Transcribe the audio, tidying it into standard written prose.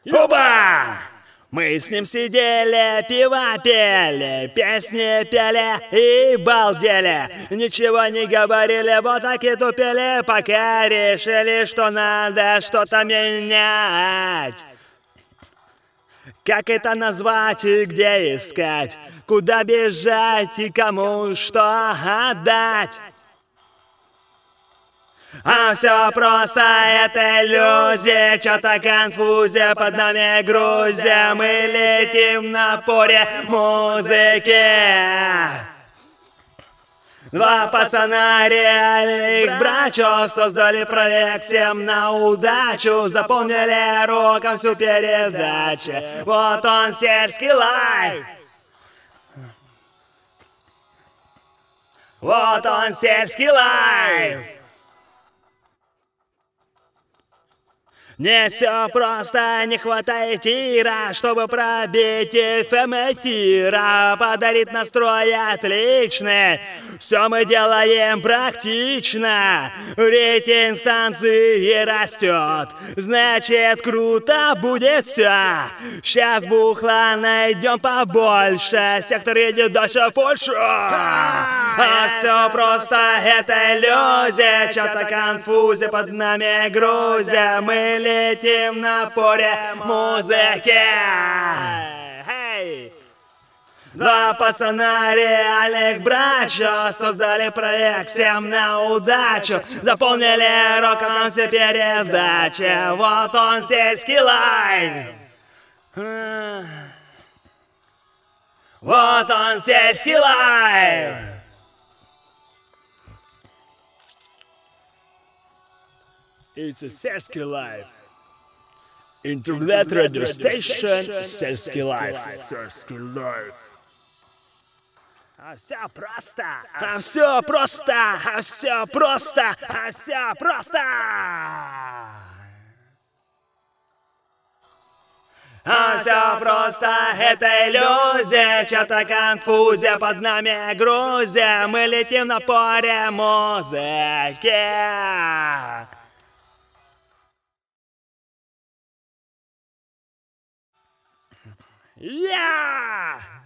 Оба! Мы с ним сидели, пиво пели, песни пели и балдели. Ничего не говорили, вот так и тупели, пока решили, что надо что-то менять. Как это назвать и где искать? Куда бежать и кому что отдать? А все просто, это иллюзия, чё-то конфузия, под нами грузия, мы летим на поре музыки. Два пацана реальных брачо создали проект всем на удачу, заполнили роком всю передачу. Вот он, сельский лайф. Вот он, сельский лайф. Не все просто, не хватает тира, чтобы пробить FM-эфира, подарить настрой отличный. Все мы делаем практично, рейтинг станции растет, значит круто будет все. Сейчас бухла найдем побольше, сектор едет дальше в Польшу. А все просто, это иллюзия, чё-то конфузия, под нами грузия, мы летим на поре музыки. Два пацана реальных брачо создали проект всем на удачу, заполнили роком все передачи. Вот он, сельский лайф. Вот он, сельский лайф. It's a Сельский лайф. Internet radio station Сельский лайф. Сельский лайф. А все просто, а все просто, а все просто, а все просто. А все просто, это иллюзия, чё-то конфузия, под нами грузия, мы летим на поре музыки. Yeah!